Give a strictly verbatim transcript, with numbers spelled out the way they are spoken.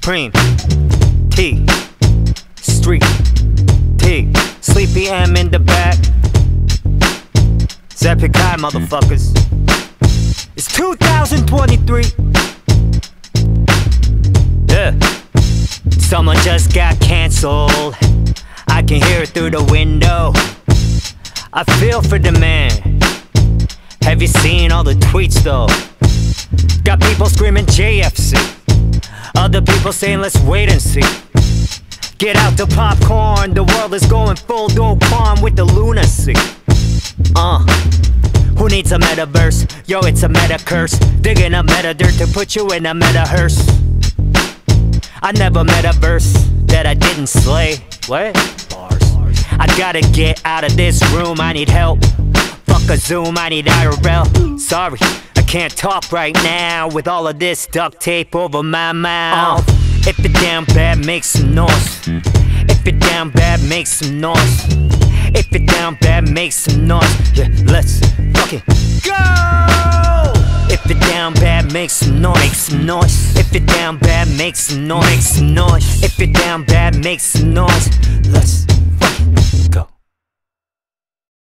Cream, T, Street, T, Sleepy M in the back. It's epic high, motherfuckers. It's two thousand twenty-three. Yeah. Someone just got canceled. I can hear it through the window. I feel for the man. Have you seen all the tweets though? Got people screaming J F C. Other people saying let's wait and see. Get out the popcorn, the world is going full Dokkan with the lunacy. Uh, who needs a metaverse? Yo, it's a meta curse. Digging up meta dirt to put you in a meta hearse. I never met a verse that I didn't slay. What? Bars. I gotta get out of this room, I need help. Fuck a Zoom, I need I R L. Sorry, I can't talk right now with all of this duct tape over my mouth. uh, If it down bad, make some noise. If it down bad, make some noise. If it down bad, make some noise. Yeah, let's fucking go! If it down bad, make some noise. Make some noise. If it down bad, make some noise. Make some noise. If it down bad, make some noise. Let's